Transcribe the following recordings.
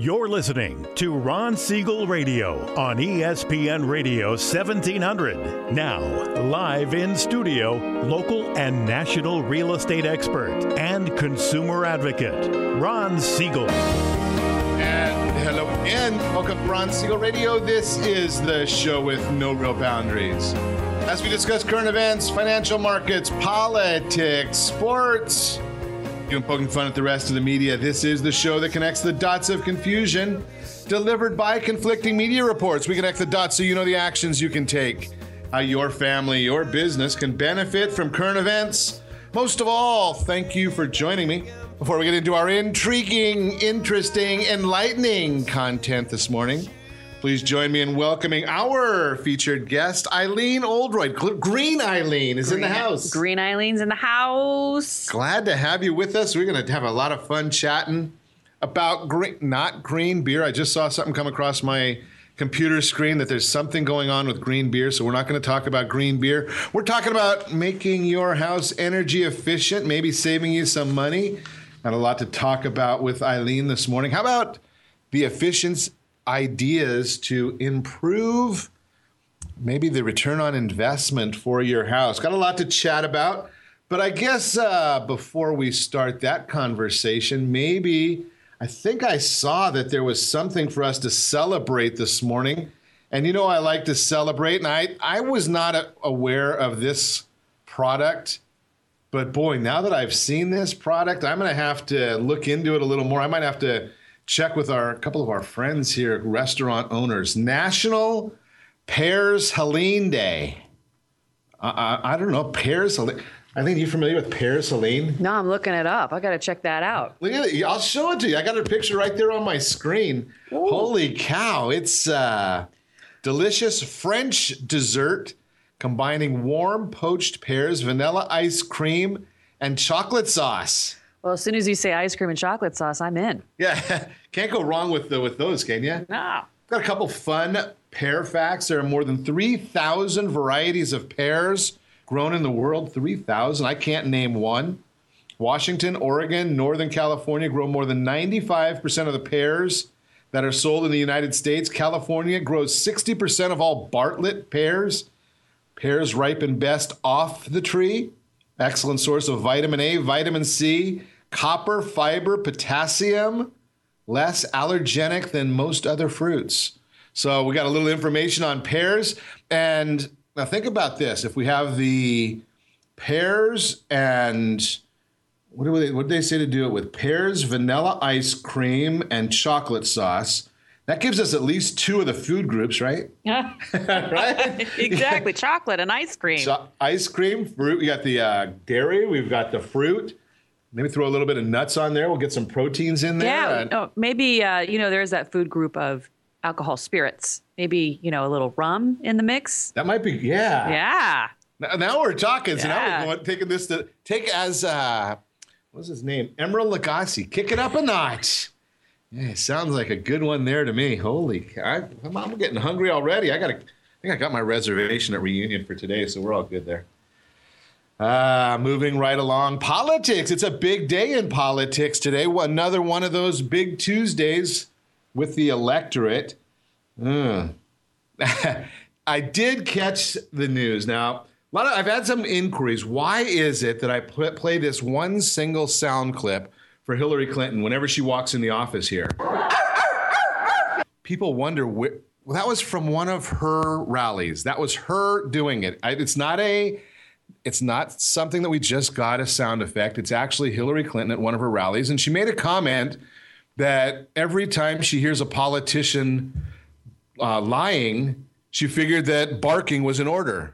You're listening to Ron Siegel Radio on ESPN Radio 1700. Now, live in studio, local and national real estate expert and consumer advocate, Ron Siegel. And hello again. Welcome to Ron Siegel Radio. This is the show with no real boundaries. As we discuss current events, financial markets, politics, sports, and poking fun at the rest of the media, this is the show that connects the dots of confusion delivered by conflicting media reports. We connect the dots so you know the actions you can take, how your family, your business can benefit from current events. Most of all, thank you for joining me. Before we get into our intriguing, interesting, enlightening content this morning, please join me in welcoming our featured guest, Eileen Oldroyd. Green Eileen is in the house. Green Eileen's in the house. Glad to have you with us. We're going to have a lot of fun chatting about not green beer. I just saw something come across my computer screen that there's something going on with green beer, so we're not going to talk about green beer. We're talking about making your house energy efficient, maybe saving you some money. Got a lot to talk about with Eileen this morning. How about the efficiency ideas to improve maybe the return on investment for your house? Got a lot to chat about, but I guess before we start that conversation, I think I saw that there was something for us to celebrate this morning. And you know, I like to celebrate, and I was not aware of this product, but boy, now that I've seen this product, I'm going to have to look into it a little more. I might have to check with a couple of our friends here, restaurant owners. National Pears Helene Day. I don't know, Pears Helene. I think you're familiar with Pears Helene? No, I'm looking it up. I got to check that out. Look at it. I'll show it to you. I got a picture right there on my screen. Ooh. Holy cow. It's delicious French dessert combining warm poached pears, vanilla ice cream, and chocolate sauce. Well, as soon as you say ice cream and chocolate sauce, I'm in. Yeah, can't go wrong with those, can you? No. Got a couple fun pear facts. There are more than 3,000 varieties of pears grown in the world. 3,000. I can't name one. Washington, Oregon, Northern California grow more than 95% of the pears that are sold in the United States. California grows 60% of all Bartlett pears. Pears ripen best off the tree. Excellent source of vitamin A, vitamin C, copper, fiber, potassium, less allergenic than most other fruits. So we got a little information on pears. And now think about this. If we have the pears and what did they say to do it with? Pears, vanilla ice cream, and chocolate sauce. That gives us at least two of the food groups, right? Yeah. Right? Exactly. Chocolate and ice cream. So, ice cream, fruit. We got the dairy. We've got the fruit. Maybe throw a little bit of nuts on there. We'll get some proteins in there. Yeah. Maybe, there's that food group of alcohol spirits. Maybe, a little rum in the mix. That might be, yeah. Yeah. Now we're talking. So yeah. now we're taking this to take as, what's his name? Emeril Lagasse. Kick it up a notch. Yeah, sounds like a good one there to me. Holy cow. I'm getting hungry already. I think I got my reservation at Reunion for today, so we're all good there. Moving right along. Politics. It's a big day in politics today. Another one of those big Tuesdays with the electorate. I did catch the news. Now, I've had some inquiries. Why is it that I play this one single sound clip for Hillary Clinton whenever she walks in the office here? People wonder, well, that was from one of her rallies. That was her doing it. It's not something that we just got a sound effect. It's actually Hillary Clinton at one of her rallies. And she made a comment that every time she hears a politician lying, she figured that barking was in order.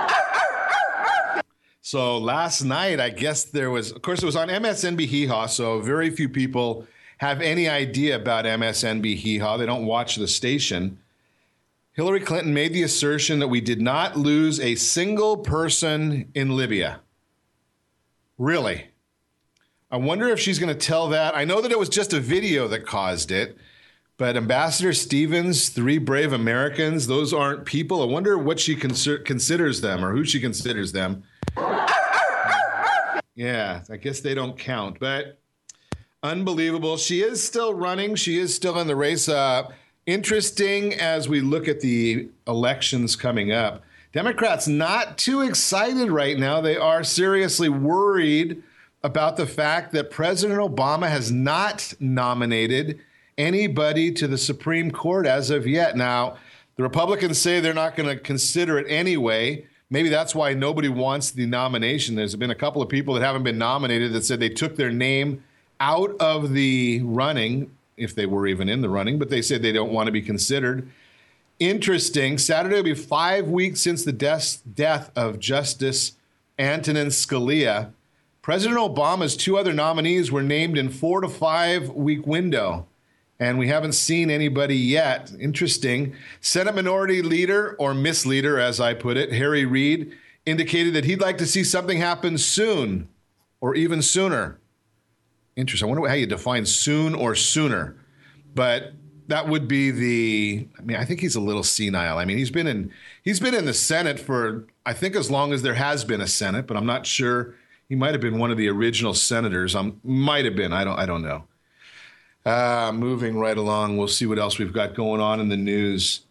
So last night, I guess of course, it was on MSNBC Hee Haw, so very few people have any idea about MSNBC Hee Haw. They don't watch the station. Hillary Clinton made the assertion that we did not lose a single person in Libya. Really? I wonder if she's going to tell that. I know that it was just a video that caused it, but Ambassador Stevens, 3 brave Americans, those aren't people. I wonder what she considers them or who she considers them. Yeah, I guess they don't count. But Unbelievable. She is still running. She is still in the race. Interesting as we look at the elections coming up. Democrats not too excited right now. They are seriously worried about the fact that President Obama has not nominated anybody to the Supreme Court as of yet. Now, the Republicans say they're not going to consider it anyway. Maybe that's why nobody wants the nomination. There's been a couple of people that haven't been nominated that said they took their name out of the running, if they were even in the running, but they said they don't want to be considered. Interesting. Saturday will be 5 weeks since the death of Justice Antonin Scalia. President Obama's two other nominees were named in 4 to 5 week window, and we haven't seen anybody yet. Interesting. Senate Minority Leader, or Miss Leader, as I put it, Harry Reid, indicated that he'd like to see something happen soon, or even sooner. Interesting. I wonder how you define soon or sooner, but that would be I think he's a little senile. I mean, he's been in the Senate for, I think, as long as there has been a Senate, but I'm not sure. He might have been one of the original senators. Might have been. I don't know. Moving right along, we'll see what else we've got going on in the news.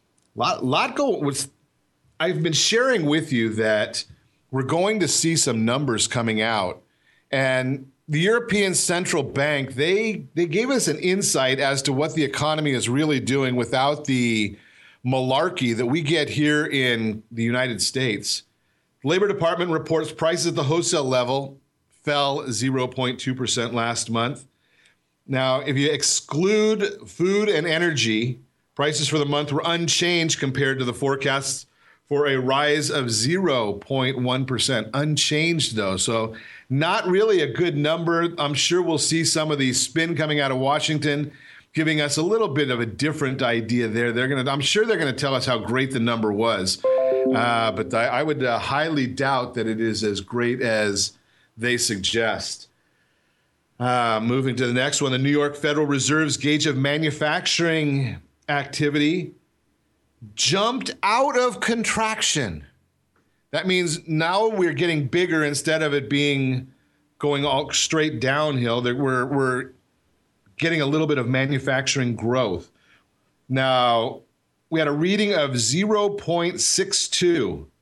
I've been sharing with you that we're going to see some numbers coming out, and the European Central Bank, they gave us an insight as to what the economy is really doing without the malarkey that we get here in the United States. The Labor Department reports prices at the wholesale level fell 0.2% last month. Now, if you exclude food and energy, prices for the month were unchanged compared to the forecasts for a rise of 0.1%. Unchanged, though. So not really a good number. I'm sure we'll see some of the spin coming out of Washington, giving us a little bit of a different idea there. I'm sure they're going to tell us how great the number was. But I would highly doubt that it is as great as they suggest. Moving to the next one, the New York Federal Reserve's gauge of manufacturing activity jumped out of contraction. That means now we're getting bigger instead of it being going all straight downhill. We're getting a little bit of manufacturing growth. Now, we had a reading of 0.62.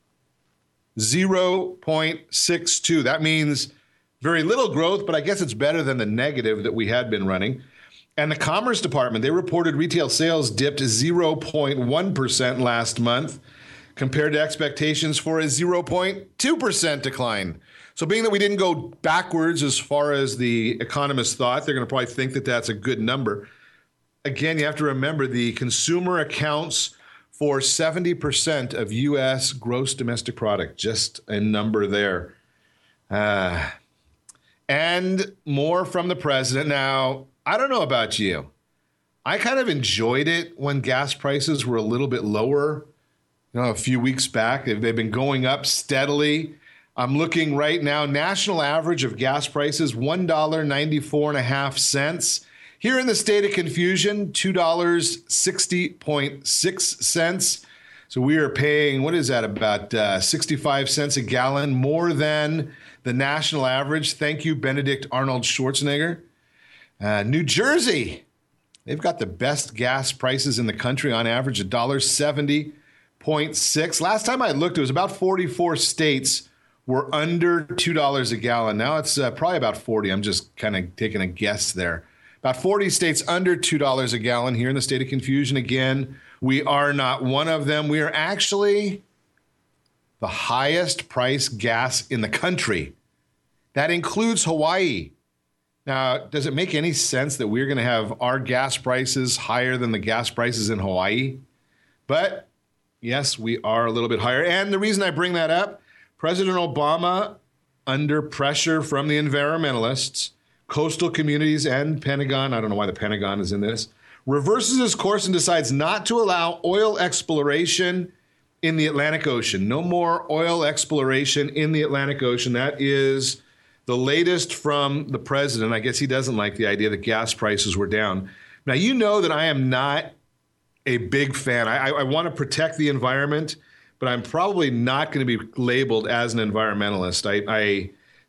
0.62. That means very little growth, but I guess it's better than the negative that we had been running. And the Commerce Department, they reported retail sales dipped 0.1% last month compared to expectations for a 0.2% decline. So being that we didn't go backwards as far as the economists thought, they're going to probably think that that's a good number. Again, you have to remember the consumer accounts for 70% of U.S. gross domestic product, just a number there. And more from the president. Now, I don't know about you. I kind of enjoyed it when gas prices were a little bit lower. A few weeks back, they've been going up steadily. I'm looking right now, national average of gas prices, $1.94.5. Here in the state of confusion, $2.60.6. So we are paying, what is that, about 65 cents a gallon, more than the national average. Thank you, Benedict Arnold Schwarzenegger. New Jersey, they've got the best gas prices in the country on average, $1.70.6. Last time I looked, it was about 44 states were under $2 a gallon. Now it's probably about 40. I'm just kind of taking a guess there. About 40 states under $2 a gallon here in the state of confusion. Again, we are not one of them. We are actually the highest priced gas in the country. That includes Hawaii. Now, does it make any sense that we're going to have our gas prices higher than the gas prices in Hawaii? But yes, we are a little bit higher. And the reason I bring that up, President Obama, under pressure from the environmentalists, coastal communities, and Pentagon, I don't know why the Pentagon is in this, reverses his course and decides not to allow oil exploration in the Atlantic Ocean. No more oil exploration in the Atlantic Ocean. That is the latest from the president. I guess he doesn't like the idea that gas prices were down. Now, you know that I am not a big fan. I want to protect the environment, but I'm probably not going to be labeled as an environmentalist. I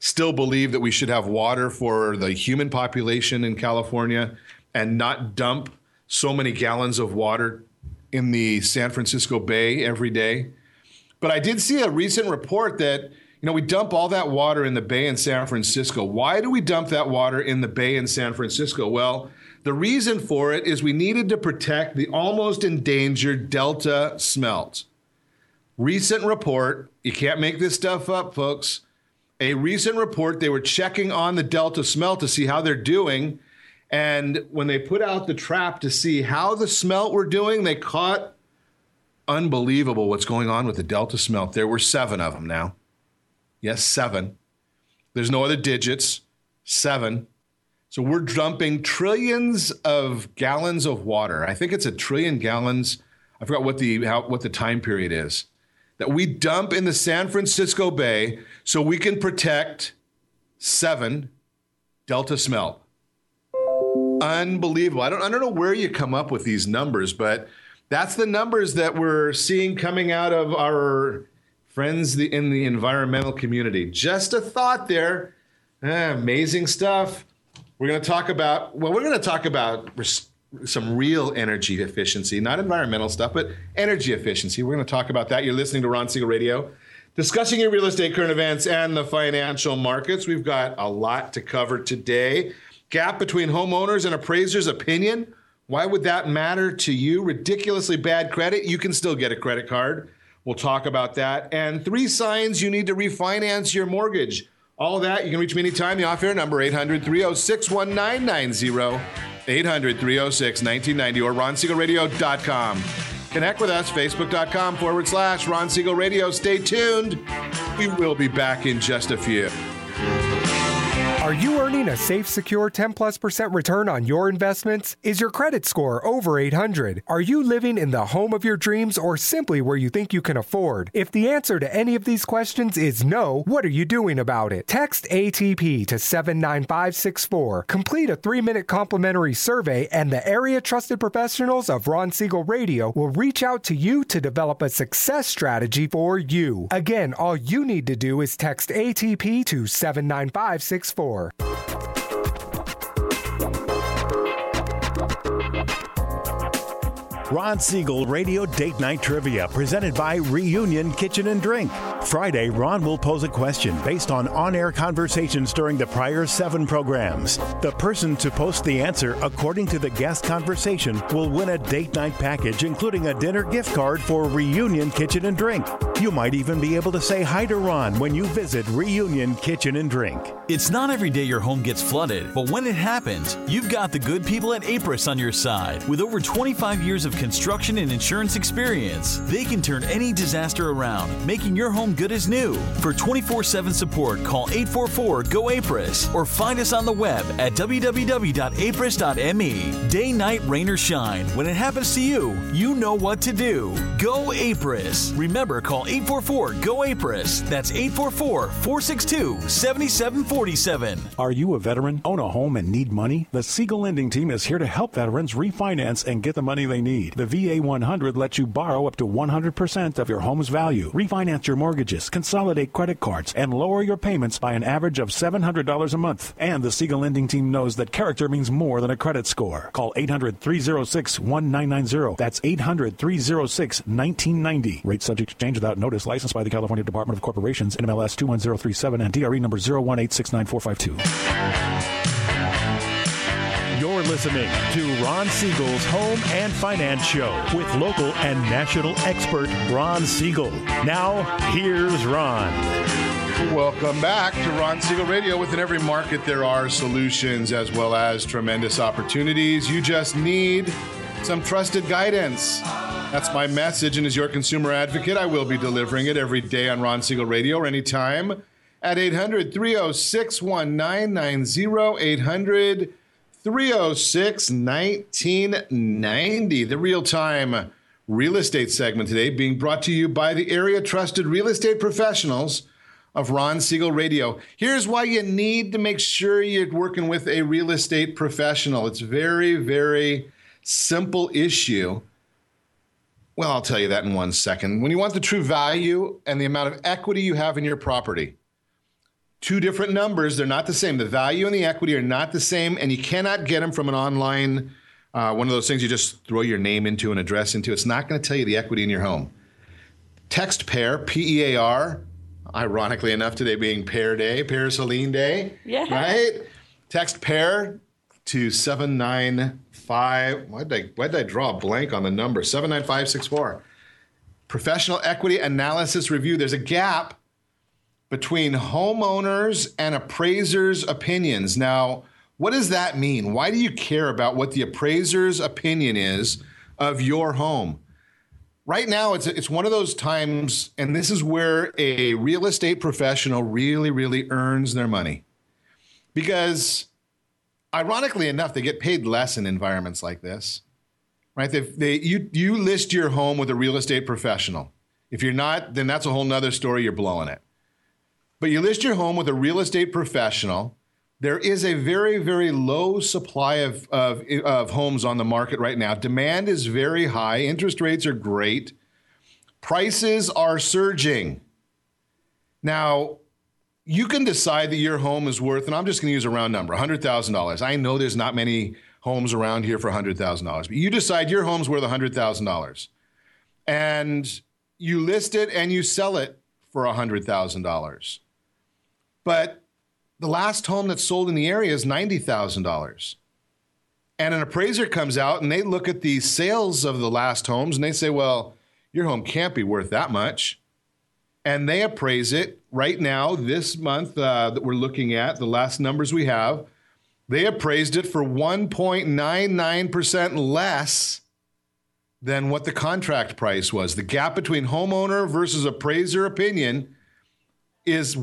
still believe that we should have water for the human population in California and not dump so many gallons of water in the San Francisco Bay every day. But I did see a recent report that, we dump all that water in the Bay in San Francisco. Why do we dump that water in the Bay in San Francisco? Well, the reason for it is we needed to protect the almost endangered Delta smelt. Recent report, you can't make this stuff up, folks. A recent report, they were checking on the Delta smelt to see how they're doing. And when they put out the trap to see how the smelt were doing, they caught unbelievable what's going on with the Delta smelt. There were 7 of them now. Yes, 7. There's no other digits. 7. So we're dumping trillions of gallons of water. I think it's 1 trillion gallons. I forgot what the time period is. That we dump in the San Francisco Bay so we can protect 7 Delta smelt. Unbelievable. I don't know where you come up with these numbers, but that's the numbers that we're seeing coming out of our friends in the environmental community. Just a thought there. Amazing stuff. We're going to talk about some real energy efficiency, not environmental stuff, but energy efficiency. We're going to talk about that. You're listening to Ron Siegel Radio, discussing your real estate current events and the financial markets. We've got a lot to cover today. Gap between homeowners and appraisers' opinion. Why would that matter to you? Ridiculously bad credit. You can still get a credit card. We'll talk about that. And 3 signs you need to refinance your mortgage. All of that, you can reach me anytime. The off-air number, 800-306-1990, 800-306-1990, or ronsiegelradio.com. Connect with us, facebook.com/Ron Siegel Radio. Stay tuned. We will be back in just a few. Are you earning a safe, secure 10+% return on your investments? Is your credit score over 800? Are you living in the home of your dreams or simply where you think you can afford? If the answer to any of these questions is no, what are you doing about it? Text ATP to 79564. Complete a 3-minute complimentary survey and the area trusted professionals of Ron Siegel Radio will reach out to you to develop a success strategy for you. Again, all you need to do is text ATP to 79564. Ron Siegel Radio Date Night Trivia, presented by Reunion Kitchen and Drink. Friday, Ron will pose a question based on on-air conversations during the prior 7 programs. The person to post the answer according to the guest conversation will win a date night package, including a dinner gift card for Reunion Kitchen and Drink. You might even be able to say hi to Ron when you visit Reunion Kitchen and Drink. It's not every day your home gets flooded, but when it happens, you've got the good people at Apris on your side. With over 25 years of construction and insurance experience, they can turn any disaster around, making your home good as new. For 24/7 support, call 844-GO-APRIS or find us on the web at www.apris.me. Day, night, rain, or shine, when it happens to you, you know what to do. Go Apris. Remember, call 844-GO-APRIS. That's 844-462-7747. Are you a veteran, own a home, and need money? The Siegel Lending Team is here to help veterans refinance and get the money they need. The VA 100 lets you borrow up to 100% of your home's value, refinance your mortgages, consolidate credit cards, and lower your payments by an average of $700 a month. And the Siegel Lending Team knows that character means more than a credit score. Call 800-306-1990. That's 800-306-1990. Rate subject to change without notice. Licensed by the California Department of Corporations, NMLS 21037, and DRE number 018694452. You're listening to Ron Siegel's Home and Finance Show with local and national expert Ron Siegel. Now, here's Ron. Welcome back to Ron Siegel Radio. Within every market, there are solutions as well as tremendous opportunities. You just need some trusted guidance. That's my message, and as your consumer advocate, I will be delivering it every day on Ron Siegel Radio or anytime at 800-306-1990, 800-306-1990. The real-time real estate segment today being brought to you by the area trusted real estate professionals of Ron Siegel Radio. Here's why you need to make sure you're working with a real estate professional. It's very, very simple issue. Well, I'll tell you that in 1 second. When you want the true value and the amount of equity you have in your property, two different numbers. They're not the same. The value and the equity are not the same, and you cannot get them from an online, one of those things you just throw your name into, an address into. It's not going to tell you the equity in your home. Text PAIR, PEAR, ironically enough, today being Pear Day, Parasoline Day, right? Text PAIR to 795. Why did I draw a blank on the number? 79564. Professional Equity Analysis Review. There's a gap between homeowners and appraisers' opinions. Now, what does that mean? Why do you care about what the appraiser's opinion is of your home? Right now, it's one of those times, and this is where a real estate professional really, really earns their money. Because, ironically enough, they get paid less in environments like this. Right? You list your home with a real estate professional. If you're not, then that's a whole nother story. You're blowing it. But you list your home with a real estate professional. There is a very, very low supply of homes on the market right now. Demand is very high. Interest rates are great. Prices are surging. Now, you can decide that your home is worth, and I'm just going to use a round number, $100,000. I know there's not many homes around here for $100,000, but you decide your home's worth $100,000, and you list it and you sell it for $100,000. But the last home that's sold in the area is $90,000. And an appraiser comes out and they look at the sales of the last homes and they say, well, your home can't be worth that much. And they appraise it right now, this month that we're looking at, the last numbers we have, they appraised it for 1.99% less than what the contract price was. The gap between homeowner versus appraiser opinion is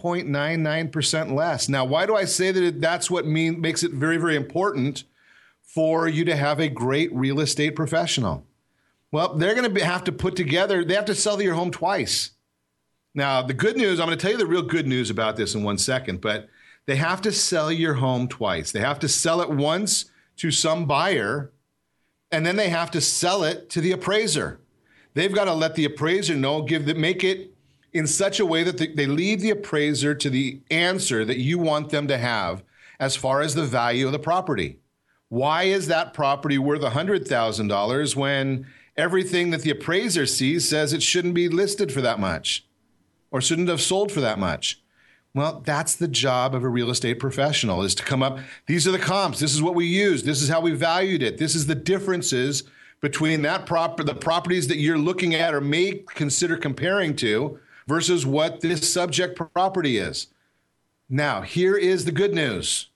1.99% less. Now, why do I say that that's what makes it very, very important for you to have a great real estate professional? Well, they're going to have to put together, they have to sell your home twice. Now, the good news, I'm going to tell you the real good news about this in 1 second, but they have to sell your home twice. They have to sell it once to some buyer, and then they have to sell it to the appraiser. They've got to let the appraiser know, make it in such a way that they lead the appraiser to the answer that you want them to have as far as the value of the property. Why is that property worth $100,000 when everything that the appraiser sees says it shouldn't be listed for that much or shouldn't have sold for that much? Well, that's the job of a real estate professional, is to come up, these are the comps, this is what we used, this is how we valued it, this is the differences between the properties that you're looking at or may consider comparing to versus what this subject property is. Now, here is the good news.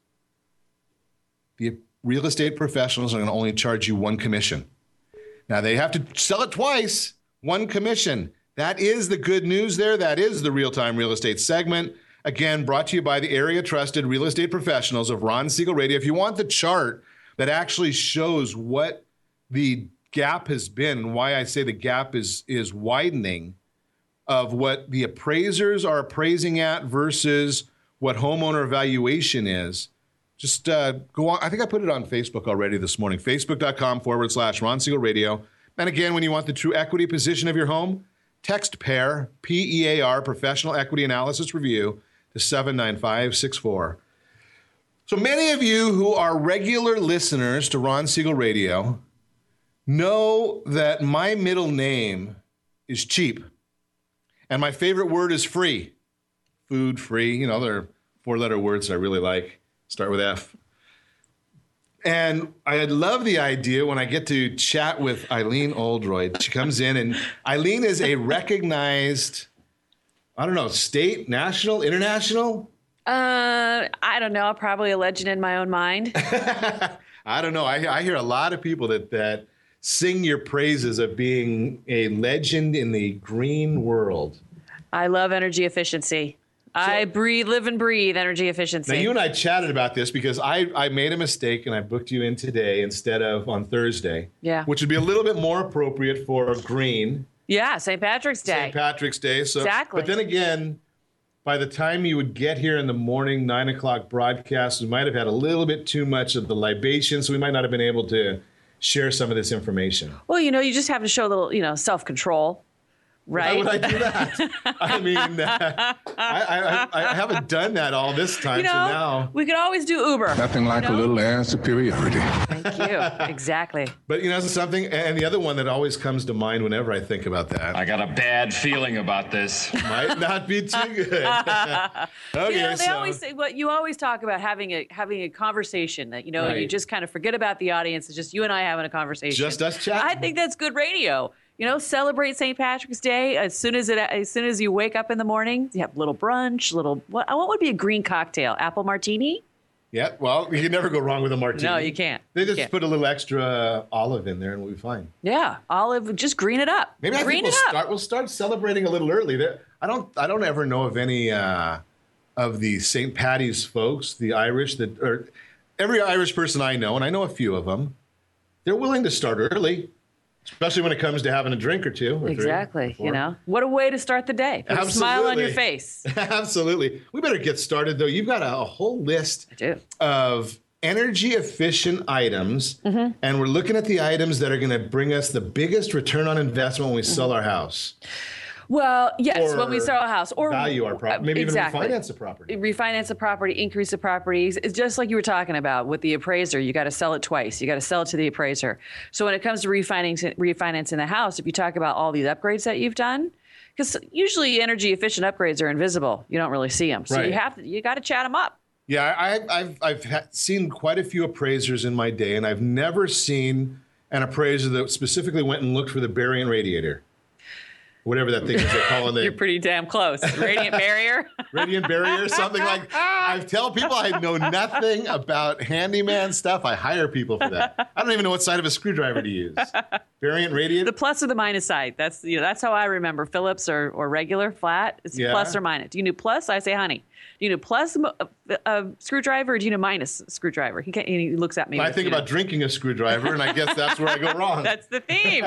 The real estate professionals are going to only charge you one commission. Now, they have to sell it twice, one commission. That is the good news there. That is the Real-Time Real Estate segment. Again, brought to you by the area trusted real estate professionals of Ron Siegel Radio. If you want the chart that actually shows what the gap has been and why I say the gap is widening of what the appraisers are appraising at versus what homeowner evaluation is, just go on. I think I put it on Facebook already this morning, facebook.com/Ron Siegel Radio. And again, when you want the true equity position of your home, text PAIR, P-E-A-R, Professional Equity Analysis Review, to 79564. So many of you who are regular listeners to Ron Siegel Radio know that my middle name is cheap. And my favorite word is free. Food, free. You know, there are four-letter words I really like. Start with F. And I love the idea when I get to chat with Eileen Oldroyd. She comes in, and Eileen is a recognized, I don't know, state, national, international? I don't know. Probably a legend in my own mind. I don't know. I hear a lot of people that sing your praises of being a legend in the green world. I love energy efficiency. I live and breathe energy efficiency. Now, you and I chatted about this because I made a mistake and I booked you in today instead of on Thursday. Yeah. Which would be a little bit more appropriate for green. Yeah, St. Patrick's Day. St. Patrick's Day. So, exactly. But then again, by the time you would get here in the morning, 9 o'clock broadcast, we might have had a little bit too much of the libation, so we might not have been able to share some of this information. Well, you just have to show a little, self-control. Right? Why would I do that? I mean, I haven't done that all this time, so now. We could always do Uber. Nothing like a little air superiority. Thank you. Exactly. But something, and the other one that always comes to mind whenever I think about that. I got a bad feeling about this. Might not be too good. Okay, they always say, you always talk about having a conversation that, Right. you just kind of forget about the audience. It's just you and I having a conversation. Just us chatting. I think that's good radio. Celebrate St. Patrick's Day as soon as you wake up in the morning. You have a little brunch, what would be a green cocktail? Apple martini? Yeah, well, you can never go wrong with a martini. No, you can't. They just can't. put a little extra olive in there and we'll be fine. Yeah, olive, just green it up. Maybe we'll start celebrating a little early. I don't ever know of any of the St. Patty's folks, the Irish, or every Irish person I know, and I know a few of them, they're willing to start early. Especially when it comes to having a drink or two. Or exactly. three, What a way to start the day. Put a smile on your face. Absolutely. We better get started, though. You've got a whole list of energy efficient items. Mm-hmm. And we're looking at the items that are going to bring us the biggest return on investment when we sell our house. Well, yes, when we sell a house or value our property, maybe even refinance the property. Refinance the property, increase the property. It's just like you were talking about with the appraiser. You got to sell it twice. You got to sell it to the appraiser. So when it comes to refinancing the house, if you talk about all these upgrades that you've done, because usually energy efficient upgrades are invisible. You don't really see them. So you got to chat them up. Yeah, I've seen quite a few appraisers in my day, and I've never seen an appraiser that specifically went and looked for the Bariant radiator. Whatever that thing is they call it. You're pretty damn close. Radiant barrier? Radiant barrier, something like I tell people I know nothing about handyman stuff. I hire people for that. I don't even know what side of a screwdriver to use. Variant radiator? The plus or the minus side. That's how I remember. Phillips or regular flat. It's plus or minus. Do you know plus? I say honey. Do you know plus screwdriver or do you know minus screwdriver? He looks at me. I think about drinking a screwdriver, and I guess that's where I go wrong. That's the theme.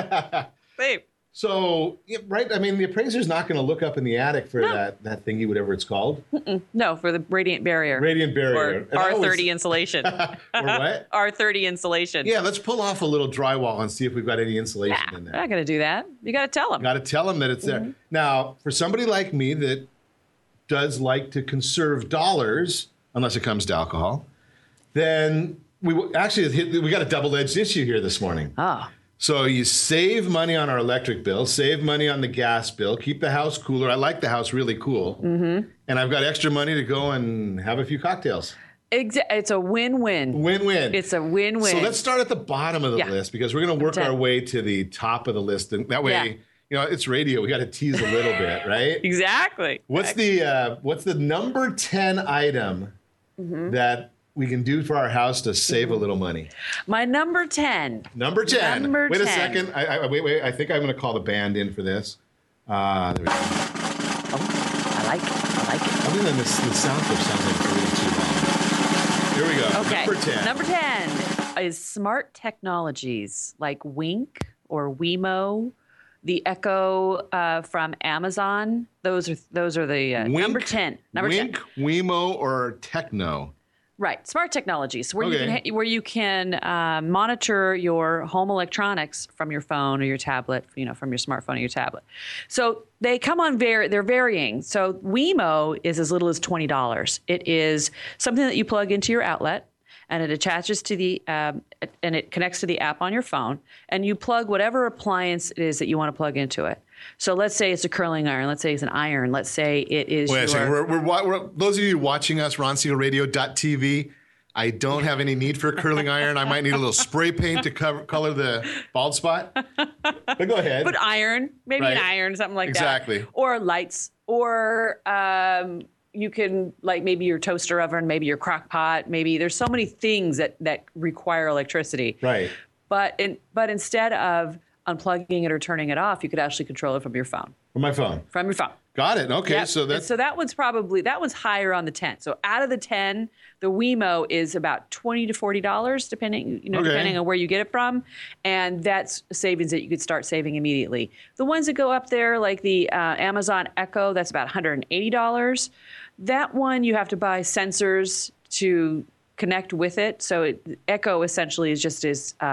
So, right, I mean, the appraiser's not going to look up in the attic for that thingy, whatever it's called. No, for the radiant barrier. Radiant barrier. Or R30 insulation. Or what? R30 insulation. Yeah, let's pull off a little drywall and see if we've got any insulation in there. We're not going to do that. You got to tell them. Got to tell them that it's there. Now, for somebody like me that does like to conserve dollars, unless it comes to alcohol, then we got a double-edged issue here this morning. Oh. So you save money on our electric bill, save money on the gas bill, keep the house cooler. I like the house really cool. Mm-hmm. And I've got extra money to go and have a few cocktails. It's a win-win. Win-win. It's a win-win. So let's start at the bottom of the list because we're going to work our way to the top of the list. And that way, it's radio. We got to tease a little bit, right? Exactly. What's the number 10 item that we can do for our house to save a little money? My number 10. Number 10. Wait 10. a second. Wait. I think I'm going to call the band in for this. There we go. Oh, I like it. Other than the sound clip sounds like really too long. Here we go. Okay. Number 10. Number 10 is smart technologies like Wink or Wemo, the Echo from Amazon. Those are the number 10. Wink, Wemo, or Techno. Right, smart technologies where you can monitor your home electronics from your phone or your tablet, from your smartphone or your tablet. So they come on they're varying. So Wemo is as little as $20. It is something that you plug into your outlet, and it attaches to the and it connects to the app on your phone, and you plug whatever appliance it is that you want to plug into it. So let's say it's a curling iron. Let's say it's an iron. Let's say it is. Wait a second. We're those of you watching us, RonSiegelRadio.tv. I don't have any need for a curling iron. I might need a little spray paint to color the bald spot. But go ahead. But iron, maybe an iron, something like that. Exactly. Or lights, or you can maybe your toaster oven, maybe your crock pot. Maybe there's so many things that require electricity. Right. But instead of unplugging it or turning it off, you could actually control it from your phone. From my phone. From your phone. Got it. Okay. Yep. So that one's higher on the 10. So out of the 10, the Wemo is about $20 to $40, depending on where you get it from, and that's savings that you could start saving immediately. The ones that go up there, like the Amazon Echo, that's about $180. That one you have to buy sensors to connect with it. So Echo essentially is just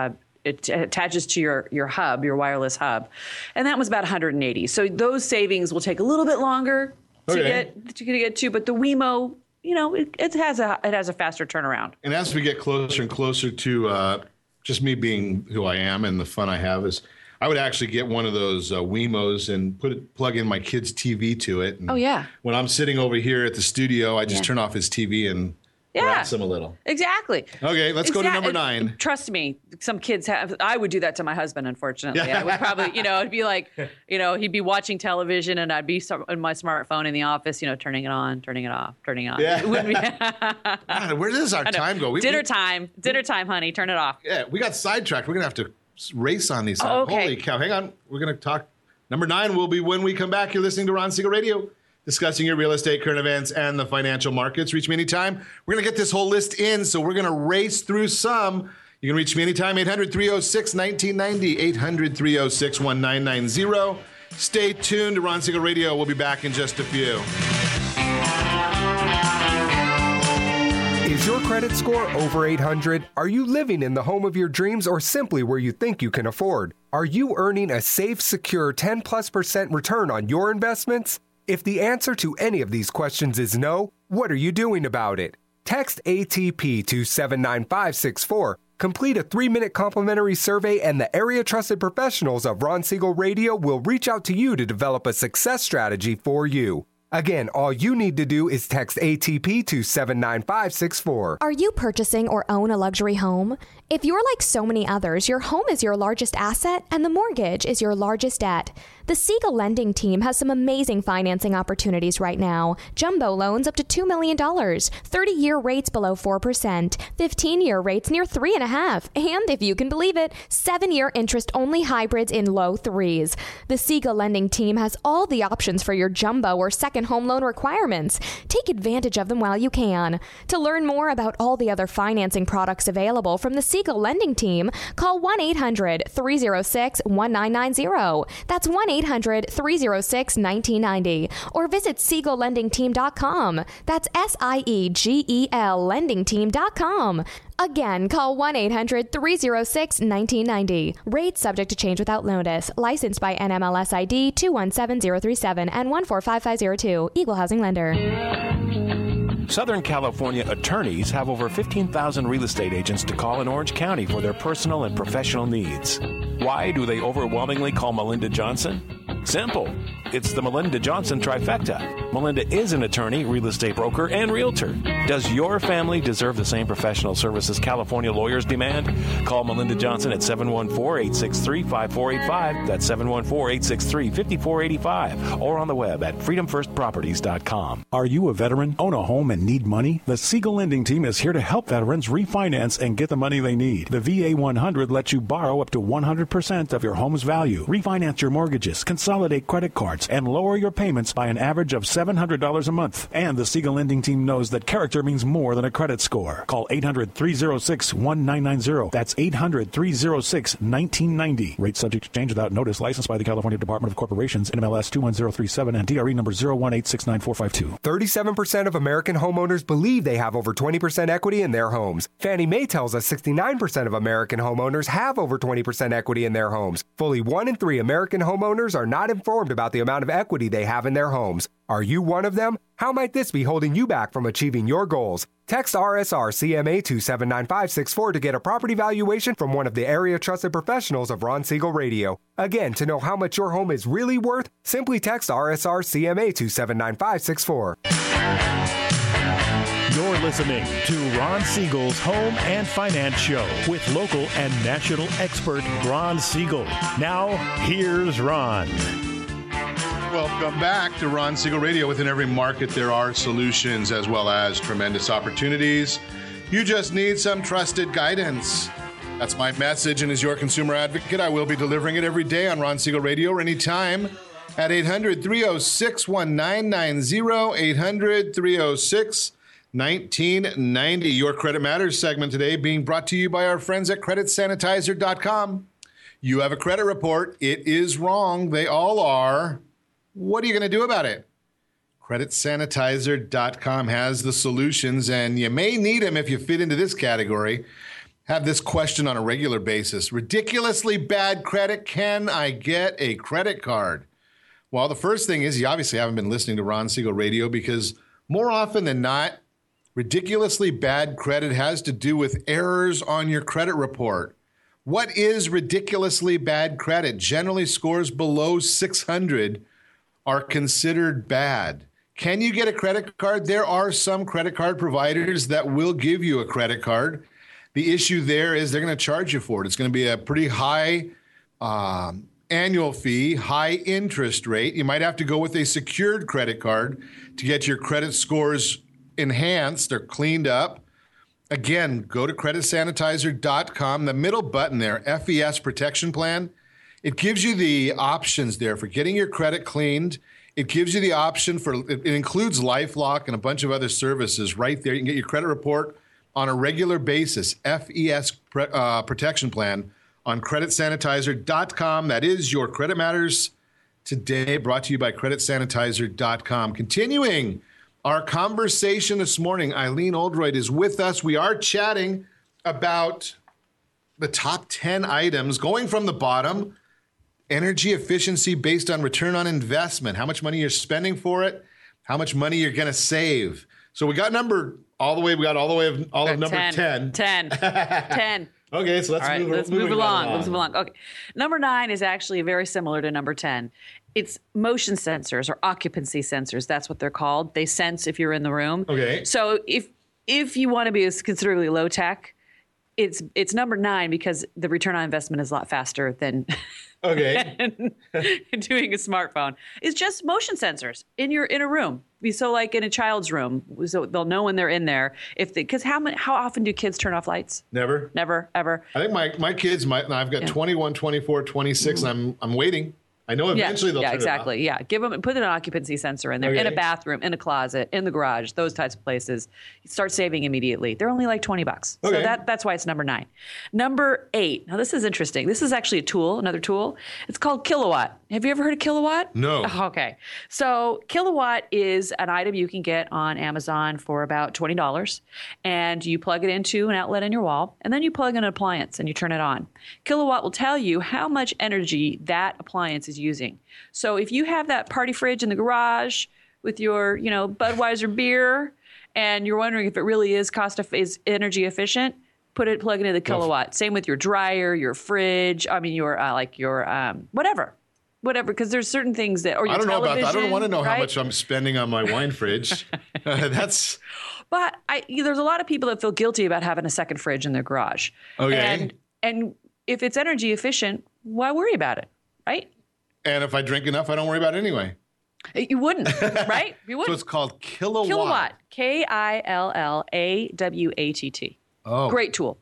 it attaches to your hub, your wireless hub, and that was about $180. So those savings will take a little bit longer to get to, but the Wemo, it has a faster turnaround. And as we get closer and closer to just me being who I am and the fun I have is, I would actually get one of those Wemos and plug in my kid's TV to it. And when I'm sitting over here at the studio, I just turn off his TV and relax him a little. Exactly. Okay, let's go to number 9. Trust me, some kids have. I would do that to my husband, unfortunately. I would probably, it'd be like, he'd be watching television and I'd be on my smartphone in the office, turning it on, turning it off, turning it on. Yeah. It wouldn't be God, where does our time go? Dinner time, honey, turn it off. Yeah, we got sidetracked. We're going to have to race on these. Oh, okay. Holy cow. Hang on. We're going to talk. Number 9 will be when we come back. You're listening to Ron Siegel Radio, discussing your real estate, current events, and the financial markets. Reach me anytime. We're going to get this whole list in, so we're going to race through some. You can reach me anytime, 800-306-1990, 800-306-1990. Stay tuned to Ron Siegel Radio. We'll be back in just a few. Is your credit score over 800? Are you living in the home of your dreams or simply where you think you can afford? Are you earning a safe, secure 10+% return on your investments? If the answer to any of these questions is no, what are you doing about it? Text ATP to 79564. Complete a 3-minute complimentary survey and the area trusted professionals of Ron Siegel Radio will reach out to you to develop a success strategy for you. Again, all you need to do is text ATP to 79564. Are you purchasing or own a luxury home? If you're like so many others, your home is your largest asset and the mortgage is your largest debt. The Siegel Lending Team has some amazing financing opportunities right now. Jumbo loans up to $2 million, 30-year rates below 4%, 15-year rates near 3.5%, and if you can believe it, 7-year interest-only hybrids in low 3s. The Siegel Lending Team has all the options for your jumbo or second home loan requirements. Take advantage of them while you can. To learn more about all the other financing products available from the Siegel Lending Team, call 1-800-306-1990. That's 1-800-306-1990. Or visit SiegelLendingTeam.com. That's SIEGEL LendingTeam.com. Again, call 1-800-306-1990. Rates subject to change without notice. Licensed by NMLS ID 217037 and 145502. Equal housing lender. Southern California attorneys have over 15,000 real estate agents to call in Orange County for their personal and professional needs. Why do they overwhelmingly call Melinda Johnson? Simple. It's the Melinda Johnson trifecta. Melinda is an attorney, real estate broker, and realtor. Does your family deserve the same professional services California lawyers demand? Call Melinda Johnson at 714-863-5485. That's 714-863-5485. Or on the web at freedomfirstproperties.com. Are you a veteran, own a home, and need money? The Siegel Lending Team is here to help veterans refinance and get the money they need. The VA 100 lets you borrow up to 100% of your home's value, refinance your mortgages, consolidate credit cards, and lower your payments by an average of $700 a month. And the Siegel Lending Team knows that character means more than a credit score. Call 800-306-1990. That's 800-306-1990. Rates subject to change without notice. Licensed by the California Department of Corporations, NMLS 21037, and DRE number 0186945. 37% of American homeowners believe they have over 20% equity in their homes. Fannie Mae tells us 69% of American homeowners have over 20% equity in their homes. Fully 1 in 3 American homeowners are not informed about the amount of equity they have in their homes. Are you one of them? How might this be holding you back from achieving your goals? Text RSR CMA to 79564 to get a property valuation from one of the area trusted professionals of Ron Siegel Radio. Again, to know how much your home is really worth, simply text RSR CMA to 79564. You're listening to Ron Siegel's Home and Finance Show with local and national expert Ron Siegel. Now, here's Ron. Welcome back to Ron Siegel Radio. Within every market, there are solutions as well as tremendous opportunities. You just need some trusted guidance. That's my message, and as your consumer advocate, I will be delivering it every day on Ron Siegel Radio or anytime at 800-306-1990, 800-306-1990. Your Credit Matters segment today being brought to you by our friends at CreditSanitizer.com. You have a credit report. It is wrong. They all are. What are you going to do about it? CreditSanitizer.com has the solutions, and you may need them if you fit into this category. have this question on a regular basis. Ridiculously bad credit. Can I get a credit card? Well, the first thing is you obviously haven't been listening to Ron Siegel Radio, because more often than not, ridiculously bad credit has to do with errors on your credit report. What is ridiculously bad credit? Generally, scores below 600 are considered bad. Can you get a credit card? There are some credit card providers that will give you a credit card. The issue there is they're going to charge you for it. It's going to be a pretty high annual fee, high interest rate. You might have to go with a secured credit card to get your credit scores enhanced or cleaned up. Again, go to creditsanitizer.com. The middle button there, FES Protection Plan, it gives you the options there for getting your credit cleaned. It gives you the option for, it includes LifeLock and a bunch of other services right there. You can get your credit report on a regular basis, FES Protection Plan on creditsanitizer.com. That is your Credit Matters Today, brought to you by creditsanitizer.com. Continuing our conversation this morning, Eileen Oldroyd is with us. We are chatting about the top 10 items, going from the bottom, energy efficiency based on return on investment, how much money you're spending for it, how much money you're going to save. So we got all of number 10. 10. Okay, so let's move along. Okay. Number 9 is actually very similar to number 10. It's motion sensors or occupancy sensors. That's what they're called. They sense if you're in the room. Okay. So if you want to be considerably low tech, it's number 9 because the return on investment is a lot faster than doing a smartphone. It's just motion sensors in a room. So like in a child's room, so they'll know when they're in there. Because how often do kids turn off lights? Never, ever. I think my kids I've got 21, 24, 26, and I'm waiting. I know eventually they'll turn exactly. it off. Yeah, put an occupancy sensor in there, in a bathroom, in a closet, in the garage, those types of places. You start saving immediately. They're only like $20. So that's why it's number 9. Number 8. Now this is interesting. This is actually another tool. It's called Kilowatt. Have you ever heard of Kilowatt? No. Okay. So Kilowatt is an item you can get on Amazon for about $20, and you plug it into an outlet in your wall, and then you plug in an appliance and you turn it on. Kilowatt will tell you how much energy that appliance is using. So if you have that party fridge in the garage with your, Budweiser beer, and you're wondering if it really is is energy efficient, plug it into the Kilowatt. Same with your dryer, your fridge. Your whatever, because there's certain things that, or your television. I don't know about that. I don't want to know how much I'm spending on my wine fridge. But there's a lot of people that feel guilty about having a second fridge in their garage. Okay. And if it's energy efficient, why worry about it, right? And if I drink enough, I don't worry about it anyway. You wouldn't, right? You wouldn't. So it's called Kilowatt. Kilowatt. Killawatt. Oh. Great tool.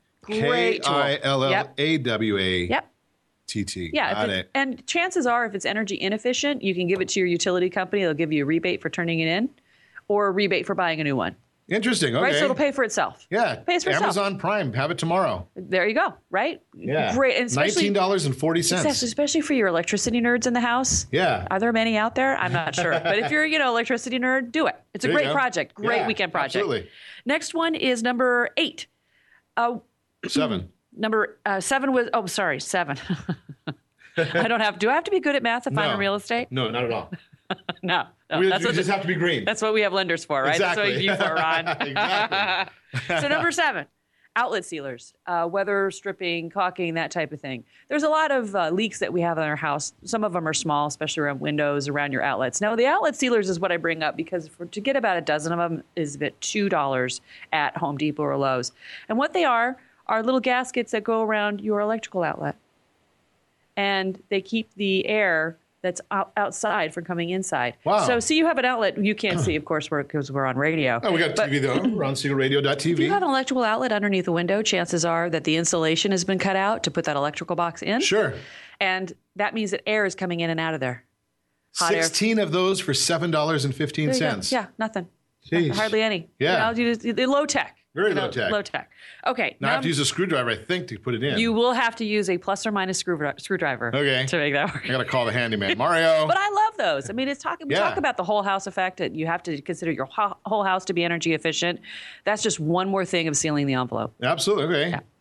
Killawatt. Yep. TT. Yeah. Got it. And chances are, if it's energy inefficient, you can give it to your utility company. They'll give you a rebate for turning it in or a rebate for buying a new one. Interesting. Okay. Right. So it'll pay for itself. Yeah. It pays for itself. Amazon Prime. Have it tomorrow. There you go. Right. Yeah. Great. And $19.40. Exactly. Especially for your electricity nerds in the house. Yeah. Are there many out there? I'm not sure. But if you're, electricity nerd, do it. It's a great project. Great weekend project. Absolutely. Next one is number 8. 7. Number 7 was, 7. Do I have to be good at math if I'm in real estate? No, not at all. No. We just have to be green. That's what we have lenders for, right? Exactly. That's what you for, Ron. Exactly. So number 7, outlet sealers, weather stripping, caulking, that type of thing. There's a lot of leaks that we have in our house. Some of them are small, especially around windows, around your outlets. Now, the outlet sealers is what I bring up because to get about a dozen of them is about $2 at Home Depot or Lowe's. And what they are little gaskets that go around your electrical outlet. And they keep the air that's outside from coming inside. Wow. So see, you have an outlet you can't see, of course, because we're on radio. Oh, we got TV though, RonSiegelRadio.tv. If you have an electrical outlet underneath a window, chances are that the insulation has been cut out to put that electrical box in. Sure. And that means that air is coming in and out of there. 16 of those for $7.15. Yeah, nothing. Jeez. Hardly any. Yeah. They're low tech. Very low tech. Low tech. Okay. Now I have to use a screwdriver, I think, to put it in. You will have to use a plus or minus screwdriver to make that work. I got to call the handyman. Mario. But I love those. I mean, we talk about the whole house effect. You have to consider your whole house to be energy efficient. That's just one more thing of sealing the envelope. Absolutely. Okay. Yeah.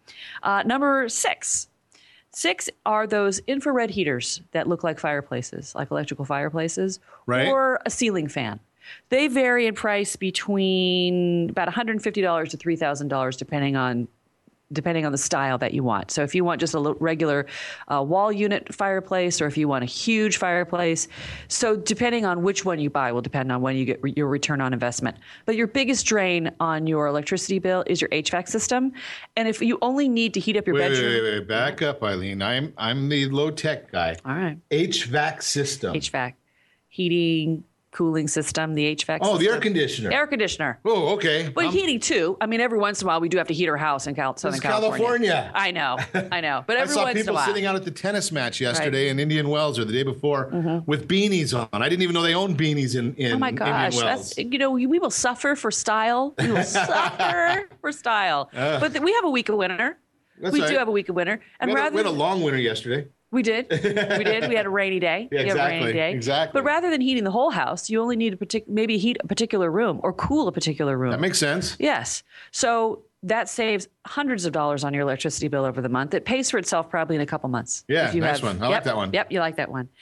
Number 6. 6 are those infrared heaters that look like fireplaces, like electrical fireplaces, right, or a ceiling fan. They vary in price between about $150 to $3,000, depending on the style that you want. So if you want just a regular wall unit fireplace, or if you want a huge fireplace, so depending on which one you buy will depend on when you get your return on investment. But your biggest drain on your electricity bill is your HVAC system. And if you only need to heat up your bedroom. Wait. Back up, Eileen. I'm the low tech guy. All right. HVAC system. HVAC. Heating, cooling system, the HVAC system. Oh, the air conditioner. Air conditioner. Oh, okay. Well, heating too. I mean, every once in a while we do have to heat our house in Southern California. I know. But every once in a while. I saw people sitting out at the tennis match yesterday in Indian Wells, or the day before, with beanies on. I didn't even know they owned beanies in oh my gosh, Indian Wells. We will suffer for style. We will suffer for style. But we have a week of winter. We do have a week of winter. And we had a long winter yesterday. We did. We had a rainy day. Yeah, exactly. But rather than heating the whole house, you only need maybe heat a particular room or cool a particular room. That makes sense. Yes. So that saves hundreds of dollars on your electricity bill over the month. It pays for itself probably in a couple months. Yeah, nice one. I like that one. Yep, you like that one.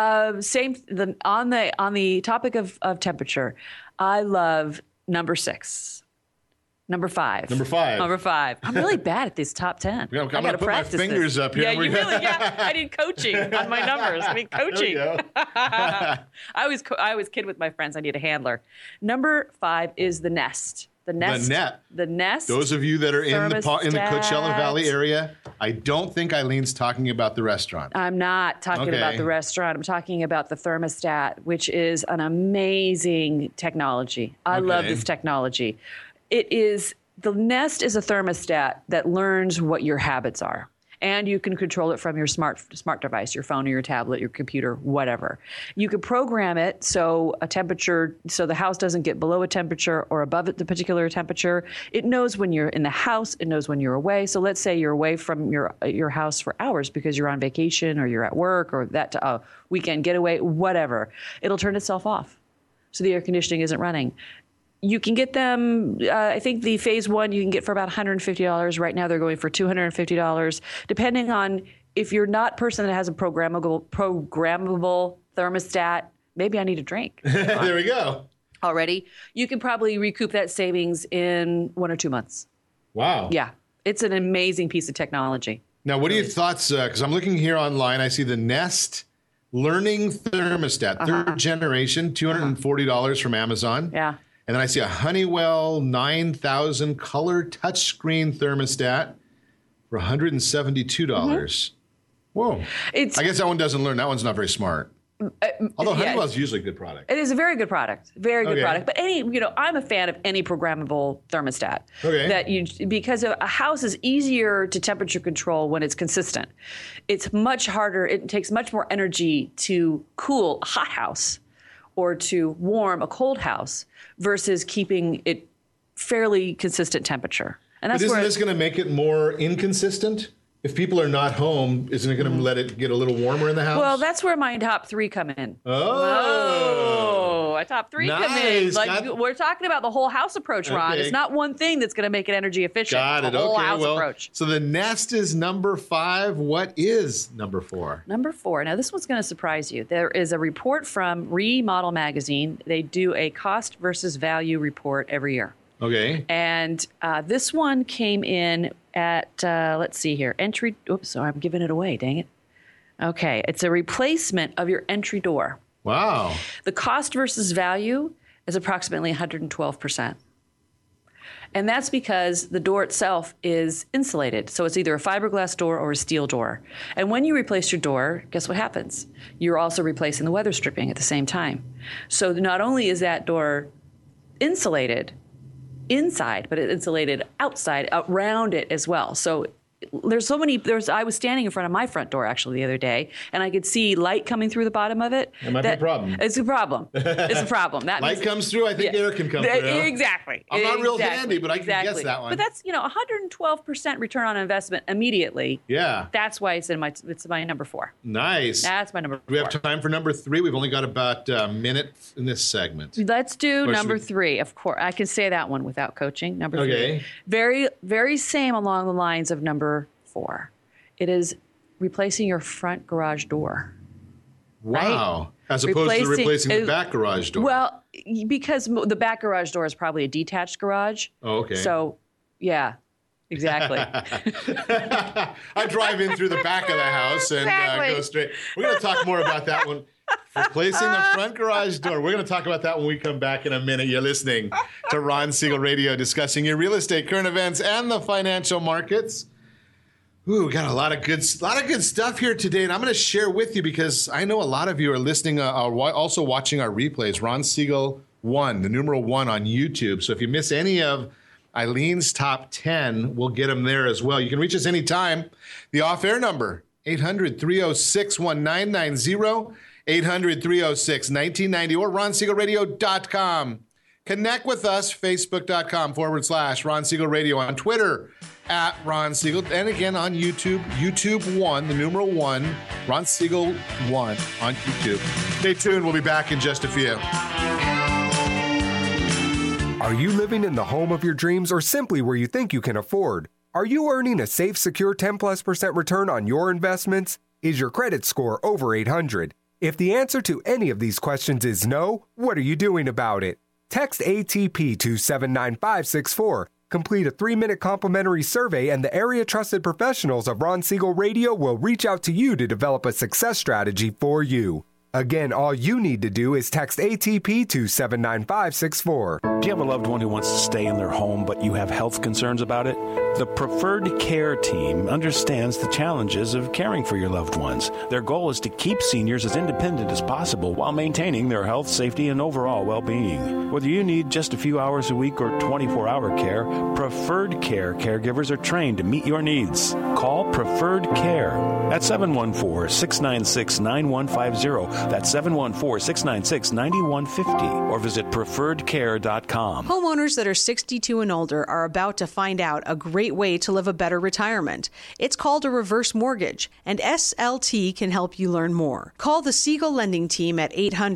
On the topic of temperature, I love number 6. Number 5. I'm really bad at these top 10. Yeah, I'm going to put my fingers up here. Yeah, you really. Yeah, I need coaching on my numbers. I need coaching. I always kid with my friends. I need a handler. Number 5 is the Nest. The Nest. Those of you that are in the Coachella Valley area, I don't think Eileen's talking about the restaurant. I'm not talking about the restaurant. I'm talking about the thermostat, which is an amazing technology. I love this technology. The Nest is a thermostat that learns what your habits are. And you can control it from your smart device, your phone or your tablet, your computer, whatever. You can program it so the house doesn't get below a temperature or above the particular temperature. It knows when you're in the house. It knows when you're away. So let's say you're away from your house for hours because you're on vacation or you're at work or that weekend getaway, whatever. It'll turn itself off. So the air conditioning isn't running. You can get them, I think the phase 1 you can get for about $150. Right now they're going for $250, depending on if you're not a person that has a programmable thermostat. Maybe I need a drink. There we go. Already. You can probably recoup that savings in 1 or 2 months. Wow. Yeah. It's an amazing piece of technology. Now, what are your thoughts? Because I'm looking here online. I see the Nest Learning Thermostat, third generation, $240 from Amazon. Yeah. And then I see a Honeywell 9000 color touchscreen thermostat for $172. Whoa. I guess that one doesn't learn. That one's not very smart. Although Honeywell is usually a good product. It is a very good product. Very good product. But I'm a fan of any programmable thermostat. Because a house is easier to temperature control when it's consistent. It's much harder. It takes much more energy to cool a hot house or to warm a cold house versus keeping it fairly consistent temperature. And that's isn't this going to make it more inconsistent? If people are not home, isn't it going to let it get a little warmer in the house? Well, that's where my top 3 come in. My top 3 come in. We're talking about the whole house approach, Ron. It's not one thing that's going to make it energy efficient. Got it. The whole house approach. So the Nest is number 5. What is number 4? Number 4. Now, this one's going to surprise you. There is a report from Remodel Magazine. They do a cost versus value report every year. Okay. And this one came in at, let's see here, I'm giving it away, dang it. Okay, it's a replacement of your entry door. Wow. The cost versus value is approximately 112%. And that's because the door itself is insulated. So it's either a fiberglass door or a steel door. And when you replace your door, guess what happens? You're also replacing the weather stripping at the same time. So not only is that door insulated inside, but it's insulated outside, around it as well. So there's so many. I was standing in front of my front door actually the other day, and I could see light coming through the bottom of it. That might be a problem. It's a problem. It's a problem. That light comes through. I think air can come through. Exactly. I'm not real handy, but I can guess that one. But that's 112% return on investment immediately. Yeah. That's why it's my number 4. Nice. That's my number 4. Do we have time for number 3? We've only got about a minute in this segment. Let's do number 3. Of course, I can say that one without coaching. Number 3. Okay. Very, very same along the lines of number 4. It is replacing your front garage door. Wow. Right? As opposed to replacing the back garage door. Well, because the back garage door is probably a detached garage. Oh, okay. So, yeah, exactly. I drive in through the back of the house and go straight. We're going to talk more about that one. Replacing the front garage door. We're going to talk about that when we come back in a minute. You're listening to Ron Siegel Radio, discussing your real estate, current events, and the financial markets. Ooh, we got a lot of good stuff here today, and I'm going to share with you because I know a lot of you are listening, also watching our replays. Ron Siegel 1, the numeral 1 on YouTube. So if you miss any of Eileen's top 10, we'll get them there as well. You can reach us anytime. The off-air number, 800-306-1990, 800-306-1990, or RonSiegelRadio.com. Connect with us, Facebook.com/Ron Siegel Radio, on Twitter @Ron Siegel, and again on YouTube, YouTube 1, the numeral 1, Ron Siegel 1 on YouTube. Stay tuned. We'll be back in just a few. Are you living in the home of your dreams or simply where you think you can afford? Are you earning a safe, secure 10+% return on your investments? Is your credit score over 800? If the answer to any of these questions is no, what are you doing about it? Text ATP to 79564. Complete a 3-minute complimentary survey, and the area trusted professionals of Ron Siegel Radio will reach out to you to develop a success strategy for you. Again, all you need to do is text ATP to 79564. Do you have a loved one who wants to stay in their home, but you have health concerns about it? The Preferred Care team understands the challenges of caring for your loved ones. Their goal is to keep seniors as independent as possible while maintaining their health, safety, and overall well-being. Whether you need just a few hours a week or 24-hour care, Preferred Care caregivers are trained to meet your needs. Call Preferred Care at 714-696-9150. That's 714-696-9150. Or visit preferredcare.com. Homeowners that are 62 and older are about to find out a great way to live a better retirement. It's called a reverse mortgage, and SLT can help you learn more. Call the Siegel Lending Team at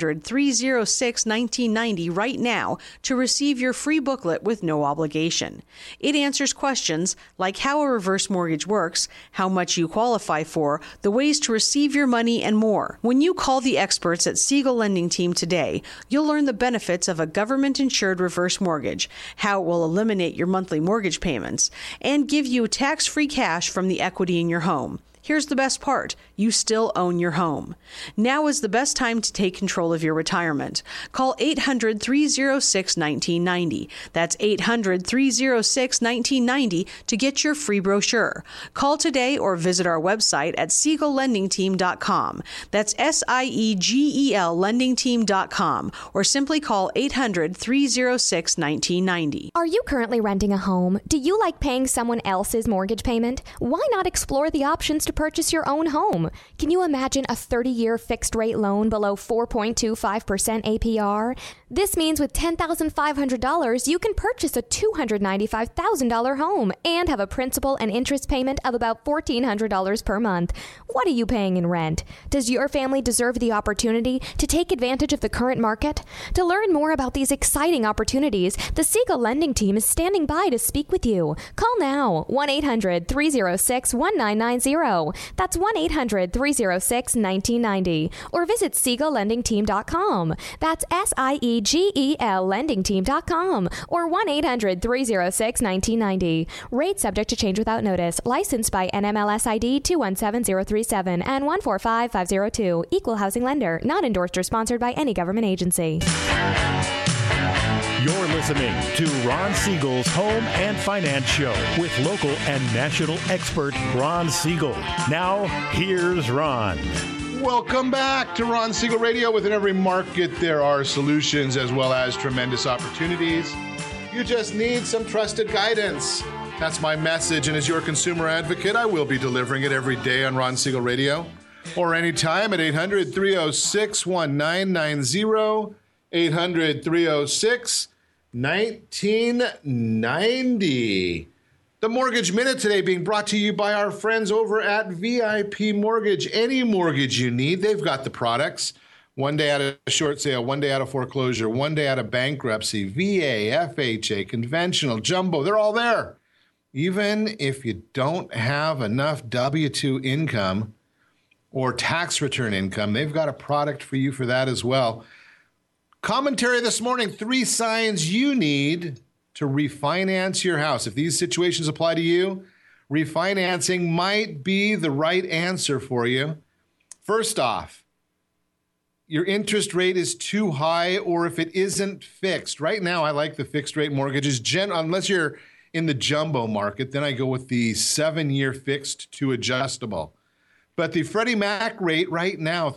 800-306-1990 right now to receive your free booklet with no obligation. It answers questions like how a reverse mortgage works, how much you qualify for, the ways to receive your money, and more. When you call the experts at Siegel Lending Team today, you'll learn the benefits of a government-insured reverse mortgage, how it will eliminate your monthly mortgage payments, and give you tax-free cash from the equity in your home. Here's the best part. You still own your home. Now is the best time to take control of your retirement. Call 800-306-1990. That's 800-306-1990 to get your free brochure. Call today or visit our website at SiegelLendingTeam.com. That's SIEGEL LendingTeam.com, or simply call 800-306-1990. Are you currently renting a home? Do you like paying someone else's mortgage payment? Why not explore the options to purchase your own home? Can you imagine a 30-year fixed-rate loan below 4.25% APR? This means with $10,500, you can purchase a $295,000 home and have a principal and interest payment of about $1,400 per month. What are you paying in rent? Does your family deserve the opportunity to take advantage of the current market? To learn more about these exciting opportunities, the Siegel Lending Team is standing by to speak with you. Call now, 1-800-306-1990. That's 1-800-306-1990. Or visit SiegelLendingTeam.com. That's SIEGEL LendingTeam.com. Or 1-800-306-1990. Rate subject to change without notice. Licensed by NMLS ID 217037 and 145502. Equal housing lender. Not endorsed or sponsored by any government agency. You're listening to Ron Siegel's Home and Finance Show with local and national expert Ron Siegel. Now, here's Ron. Welcome back to Ron Siegel Radio. Within every market, there are solutions as well as tremendous opportunities. You just need some trusted guidance. That's my message, and as your consumer advocate, I will be delivering it every day on Ron Siegel Radio or anytime at 800-306-1990, 800-306-1990. The Mortgage Minute today being brought to you by our friends over at VIP Mortgage. Any mortgage you need, they've got the products. One day out of short sale, one day out of foreclosure, one day out of bankruptcy, VA, FHA, conventional, jumbo, they're all there. Even if you don't have enough W-2 income or tax return income, they've got a product for you for that as well. Commentary this morning, 3 signs you need to refinance your house. If these situations apply to you, refinancing might be the right answer for you. First off, your interest rate is too high, or if it isn't fixed. Right now, I like the fixed rate mortgages. Unless you're in the jumbo market, then I go with the 7-year fixed to adjustable. But the Freddie Mac rate right now,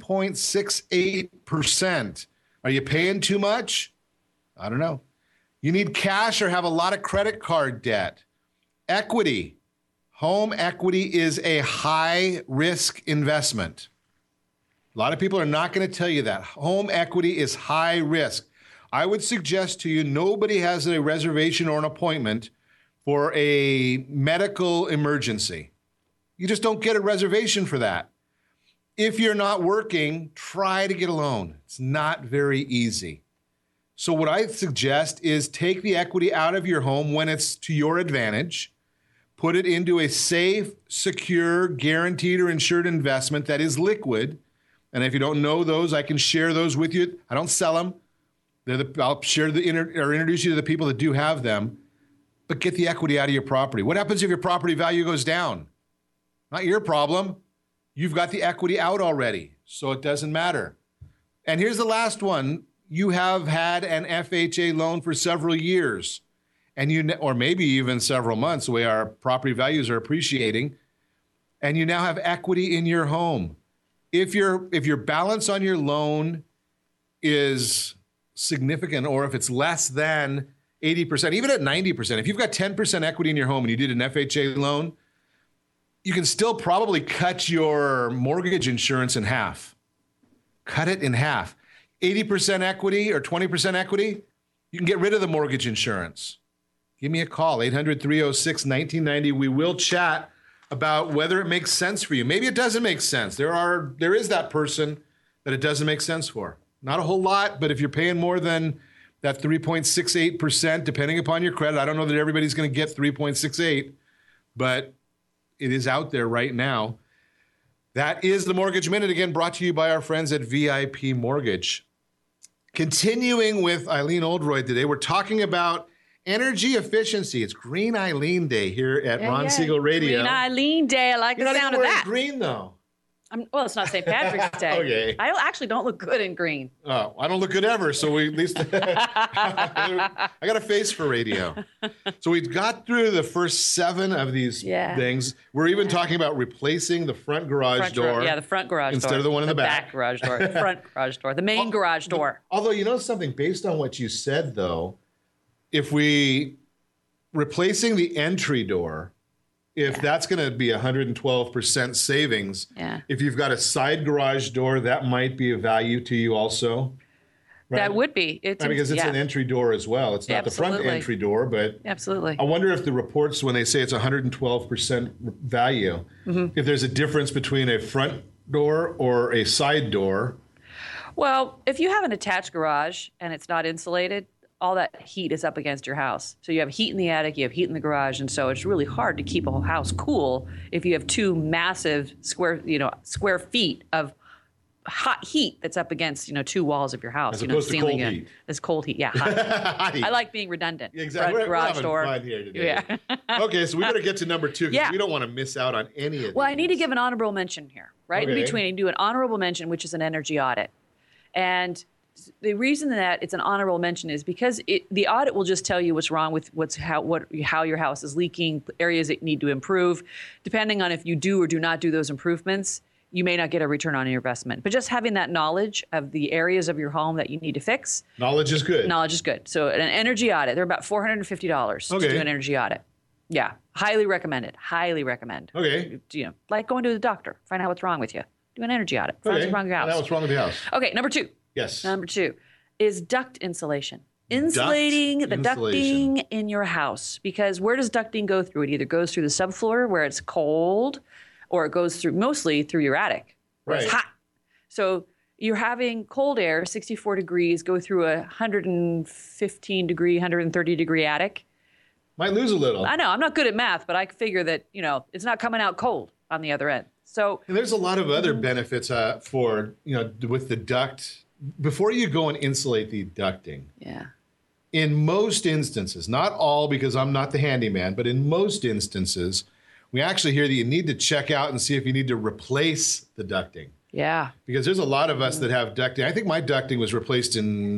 3.68%. Are you paying too much? I don't know. You need cash or have a lot of credit card debt. Equity. Home equity is a high-risk investment. A lot of people are not going to tell you that. Home equity is high risk. I would suggest to you, nobody has a reservation or an appointment for a medical emergency. You just don't get a reservation for that. If you're not working, try to get a loan. It's not very easy. So what I suggest is take the equity out of your home when it's to your advantage, put it into a safe, secure, guaranteed or insured investment that is liquid. And if you don't know those, I can share those with you. I don't sell them. I'll share or introduce you to the people that do have them. But get the equity out of your property. What happens if your property value goes down? Not your problem. You've got the equity out already, so it doesn't matter. And here's the last one. You have had an FHA loan for several years, or maybe even several months, the way our property values are appreciating, and you now have equity in your home. If your balance on your loan is significant, or if it's less than 80%, even at 90%, if you've got 10% equity in your home and you did an FHA loan, you can still probably cut your mortgage insurance in half. Cut it in half. 80% equity or 20% equity, you can get rid of the mortgage insurance. Give me a call, 800-306-1990. We will chat about whether it makes sense for you. Maybe it doesn't make sense. There is that person that it doesn't make sense for. Not a whole lot, but if you're paying more than that 3.68%, depending upon your credit, I don't know that everybody's going to get 3.68, but it is out there right now. That is the Mortgage Minute, again, brought to you by our friends at VIP Mortgage. Continuing with Eileen Oldroyd today, we're talking about energy efficiency. It's Green Eileen Day here at Ron Siegel Radio. Green Eileen Day. I like the sound of that. Green, though. Well, it's not St. Patrick's Day. Okay. I actually don't look good in green. Oh, I don't look good ever, so we at least I got a face for radio. So we got through the first 7 of these things. We're even talking about replacing the front garage door. The front garage door. Instead of the one in the back. Garage door. The front garage door. The main garage door. Although, you know something, based on what you said, though, if we replacing the entry door, if that's going to be 112% savings, if you've got a side garage door, that might be of value to you also. Right? That would be. Because it's an entry door as well. It's not the front entry door, but absolutely. I wonder if the reports, when they say it's 112% value, if there's a difference between a front door or a side door. Well, if you have an attached garage and it's not insulated, all that heat is up against your house. So you have heat in the attic, you have heat in the garage, and so it's really hard to keep a whole house cool if you have 2 massive square feet of hot heat that's up against 2 walls of your house. As opposed to cold heat. It's cold heat, hot heat. I like being redundant. Exactly. Front garage we're having door. fun here today. Okay, so we better get to number 2 because we don't want to miss out on any of these. Well, I need to give an honorable mention here, right? In between, I do an honorable mention, which is an energy audit. And the reason that it's an honorable mention is because the audit will just tell you what's wrong with how your house is leaking, areas that need to improve. Depending on if you do or do not do those improvements, you may not get a return on your investment. But just having that knowledge of the areas of your home that you need to fix. Knowledge is good. Knowledge is good. So an energy audit, they're about $450 to do an energy audit. Yeah, highly recommended. Highly recommend. Okay. Like going to the doctor, find out what's wrong with you. Do an energy audit. Find out what's wrong with your house. Find out what's wrong with the house. Okay, number 2. Yes. Number 2 is duct insulation. Insulating the ducting in your house. Because where does ducting go through? It either goes through the subfloor where it's cold, or it goes through mostly through your attic where it's hot. So you're having cold air, 64 degrees, go through a 115 degree, 130 degree attic. Might lose a little. I know. I'm not good at math, but I figure that, it's not coming out cold on the other end. So, and there's a lot of other benefits for, with the duct. Before you go and insulate the ducting. Yeah. In most instances, not all because I'm not the handyman, but in most instances, we actually hear that you need to check out and see if you need to replace the ducting. Yeah. Because there's a lot of us that have ducting. I think my ducting was replaced in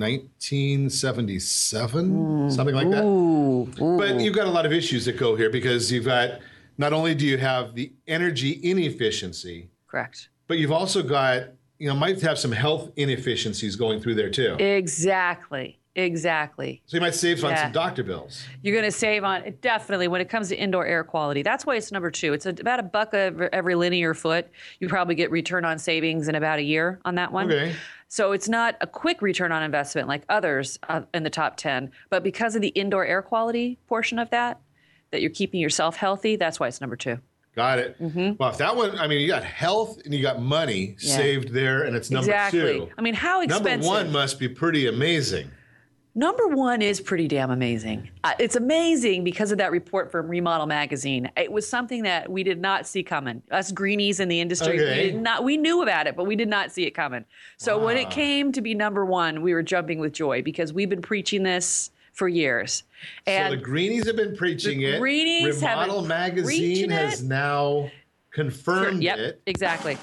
1977, something like that. Ooh. But you've got a lot of issues that go here because you've got, not only do you have the energy inefficiency. Correct. But you've also got, might have some health inefficiencies going through there too. Exactly. So you might save on some doctor bills. You're going to save on it, definitely, when it comes to indoor air quality. That's why it's number 2. It's about $1 every linear foot. You probably get return on savings in about a year on that one. Okay. So it's not a quick return on investment like others in the top 10, but because of the indoor air quality portion of that you're keeping yourself healthy, that's why it's number 2. Got it. Mm-hmm. Well, if that one, you got health and you got money saved there, and it's number 2. How expensive? Number 1 must be pretty amazing. Number 1 is pretty damn amazing. It's amazing because of that report from Remodel Magazine. It was something that we did not see coming. Us greenies in the industry, we knew about it, but we did not see it coming. So when it came to be number 1, we were jumping with joy because we've been preaching this for years. And so the greenies have been preaching it. Remodel Magazine has now confirmed it. Exactly.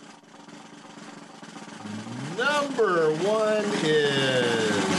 Number 1 is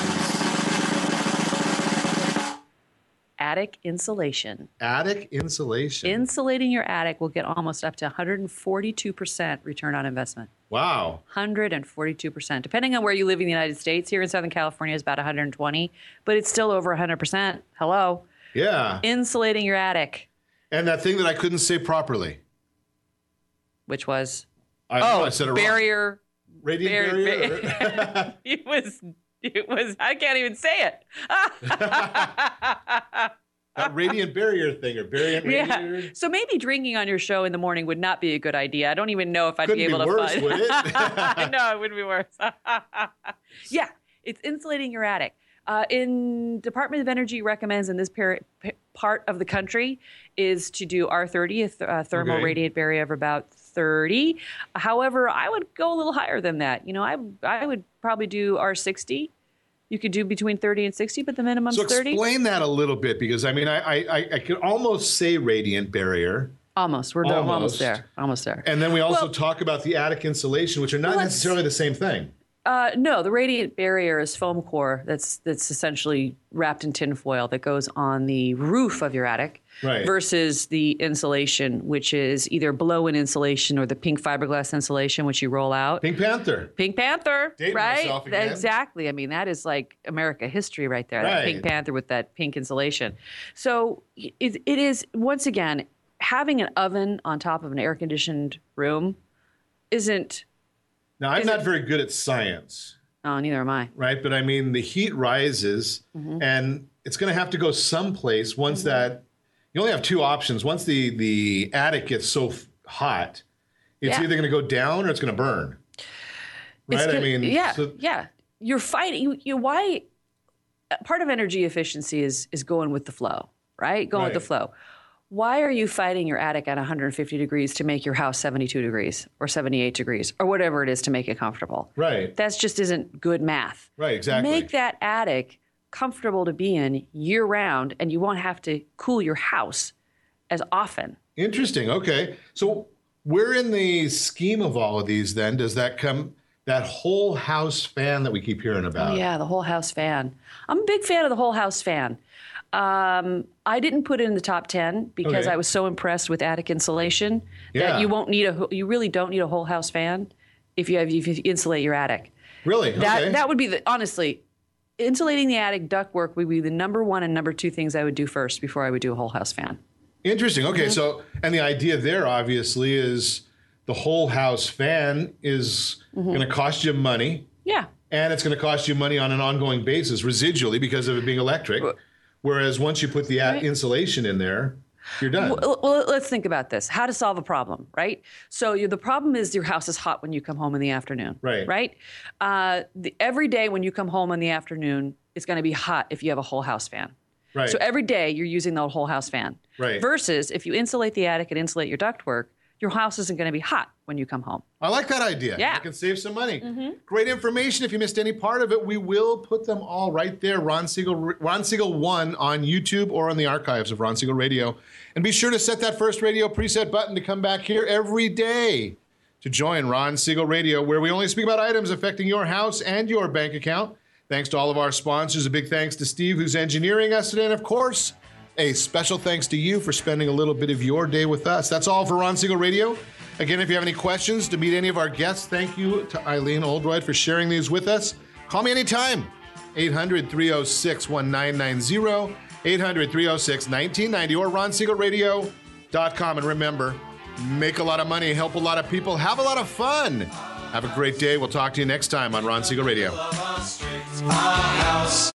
attic insulation. Attic insulation. Insulating your attic will get almost up to 142% return on investment. Wow. 142%. Depending on where you live in the United States, here in Southern California is about 120, but it's still over 100%. Hello. Yeah. Insulating your attic. And that thing that I couldn't say properly. Which was? I said it barrier. Wrong. Radiant barrier? It was, I can't even say it. That radiant barrier thing or barrier. Yeah. So maybe drinking on your show in the morning would not be a good idea. I don't even know if I'd Couldn't be able be to worse, find. Would it? No, it wouldn't be worse. Yeah, it's insulating your attic. Department of Energy recommends in this part of the country is to do R30, a thermal radiant barrier of about 30. However, I would go a little higher than that. I would probably do R60. You could do between 30 and 60, but the minimum's 30. So explain that a little bit, because I could almost say radiant barrier. Almost. We're almost there. Almost there. And then we also talk about the attic insulation, which are not necessarily the same thing. No, the radiant barrier is foam core that's essentially wrapped in tinfoil that goes on the roof of your attic, versus the insulation, which is either blow-in insulation or the pink fiberglass insulation, which you roll out. Pink Panther, Dating right? Exactly. That is like America history right there. That Pink Panther with that pink insulation. So it is, once again, having an oven on top of an air-conditioned room isn't... Now, I'm not very good at science. Oh, neither am I. Right? But the heat rises, and it's going to have to go someplace once that... You only have 2 options. Once the attic gets so hot, it's either going to go down or it's going to burn. Right? You're fighting. Why? Part of energy efficiency is going with the flow, right? Going with the flow. Why are you fighting your attic at 150 degrees to make your house 72 degrees or 78 degrees or whatever it is to make it comfortable? Right. That just isn't good math. Right, exactly. Make that attic comfortable to be in year round, and you won't have to cool your house as often. Interesting. Okay. So where in the scheme of all of these then does that come, that whole house fan that we keep hearing about? Oh, yeah, the whole house fan. I'm a big fan of the whole house fan. I didn't put it in the top 10 because I was so impressed with attic insulation that you really don't need a whole house fan if you insulate your attic. Really? That would be honestly, insulating the attic ductwork would be the number 1 and number 2 things I would do first before I would do a whole house fan. Interesting. Okay, so, and the idea there obviously is the whole house fan is going to cost you money. Yeah. And it's going to cost you money on an ongoing basis, residually, because of it being electric. Whereas once you put the insulation in there, you're done. Well, let's think about this. How to solve a problem, right? So the problem is your house is hot when you come home in the afternoon. Right. Right? Every day when you come home in the afternoon, it's going to be hot if you have a whole house fan. Right. So every day you're using the whole house fan. Right. Versus if you insulate the attic and insulate your ductwork, your house isn't going to be hot when you come home. I like that idea. Yeah. You can save some money. Great information. If you missed any part of it, we will put them all right there. Ron Siegel 1 on YouTube or on the archives of Ron Siegel Radio. And be sure to set that first radio preset button to come back here every day to join Ron Siegel Radio, where we only speak about items affecting your house and your bank account. Thanks to all of our sponsors. A big thanks to Steve, who's engineering us today. And of course, a special thanks to you for spending a little bit of your day with us. That's all for Ron Siegel Radio. Again, if you have any questions to meet any of our guests, thank you to Eileen Oldroyd for sharing these with us. Call me anytime. 800-306-1990, 800-306-1990, or ronsiegelradio.com. And remember, make a lot of money, help a lot of people, have a lot of fun. Have a great day. We'll talk to you next time on Ron Siegel Radio.